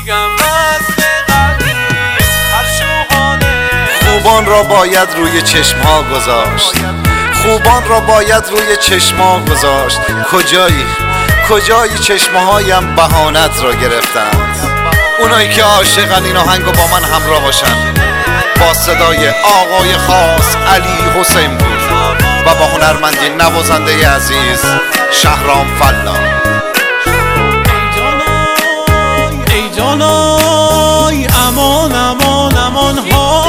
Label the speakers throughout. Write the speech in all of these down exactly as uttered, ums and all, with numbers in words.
Speaker 1: خوبان را باید روی چشمها گذاشت، خوبان را باید روی چشمها گذاشت. کجایی کجایی چشمهایم بهانت را گرفتند. اونایی که عاشقن این آهنگو با من همراه باشن، با صدای آقای خاص علی حسین بود و با هنرمندی نوازنده عزیز شهرام فلا.
Speaker 2: ای جانای امان امان امان ها،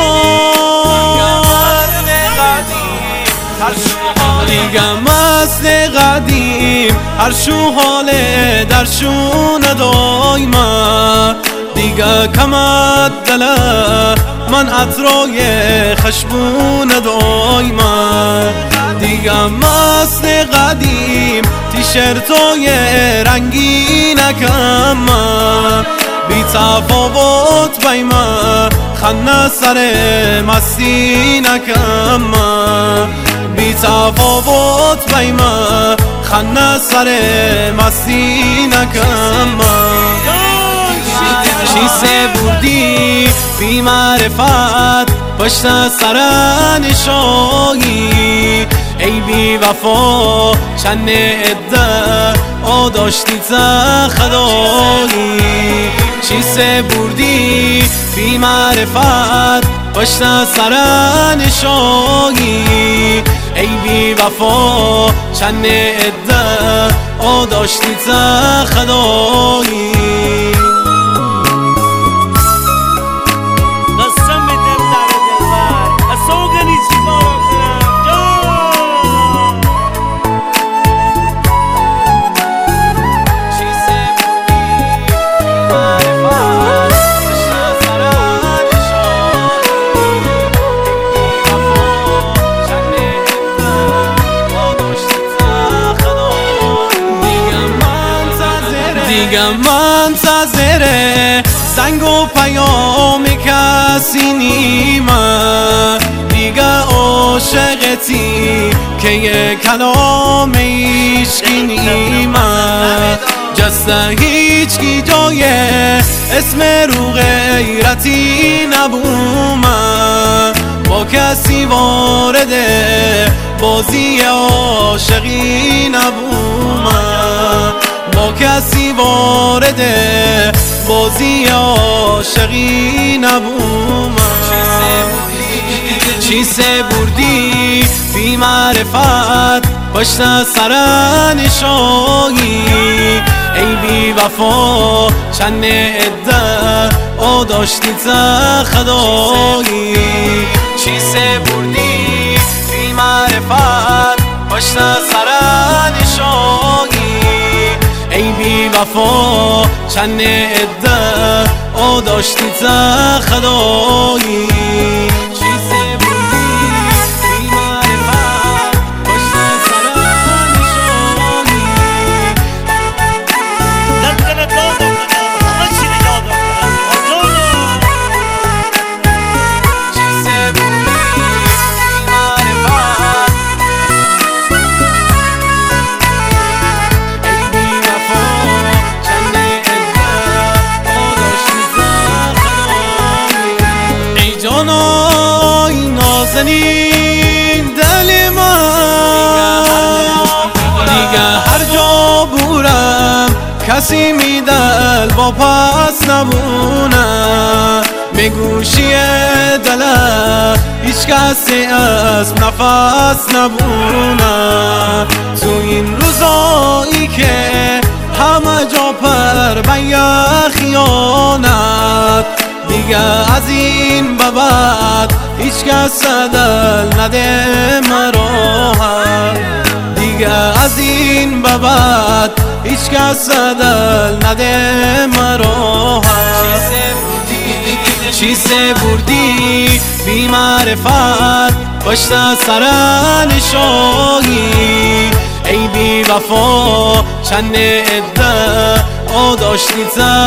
Speaker 2: دیگه مست قدیم هر شو حاله در شون دایما، دیگه کمت دله من عطرای خشبون دایما، دیگه مست قدیم تیشرتای رنگین کما، بی تفاوت بیما خنه سر مستی نکما، بی تفاوت بیما خنه سر مستی نکما. چیسه بردی بی معرفت پشت سر نشایی، ای بی وفا چند عده آ داشتی خدایی. چیسه بردی بی معرفت پشت سر نشایی، ای بی وفا چند عده آ داشتی خدایی. دیگه منتظره زنگ و پیام کسی نیمه، دیگه عاشقتی که یه کلام عشقی نیمه، جسته هیچ کی جای اسم رو غیرتی نبومه، با کسی وارد بازی عاشقی نبومه، با کسی وارد بازی عاشقی نبومه. چیسه بردی بی معرفت پشت سر نشایی، ای بی وفا چند عده آ داشتی خدایی. چیسه بردی بی معرفت پشت سر نشایی، ای بی وفا چند عده آ داشتی خدایی. چیزه بودی بی معرفت پشت سر نشانی،
Speaker 3: دستگنه دادم همه چی نگاه دادم.
Speaker 2: چیزه بودی بی معرفت نازنین دل من، دیگه هر جا بورم کسی می دل با پس نبونه، به گوشی دل هیچ کسی از نفس نبونه، تو این روزایی که همه جا پر بین خیانت، دیگه از این به بعد هیچ کس دل نده مرا، دیگه از این به بعد هیچ کس دل نده مرا. چیسه بردی بی معرفت پشت سر نشایی، ای بی وفا چند عده آ داشتی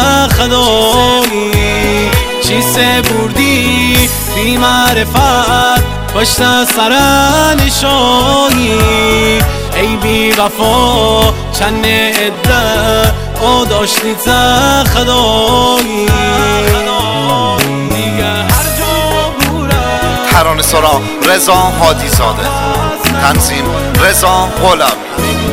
Speaker 2: خدایی. چیسه بردی بی معرفت پشت سر نشایی، ای بی وفا چند عده او داشتی تا خدایی دیگه هر جا بورم
Speaker 1: ترانه سرا رضا هادی زاده، تنظیم رضا غلامی.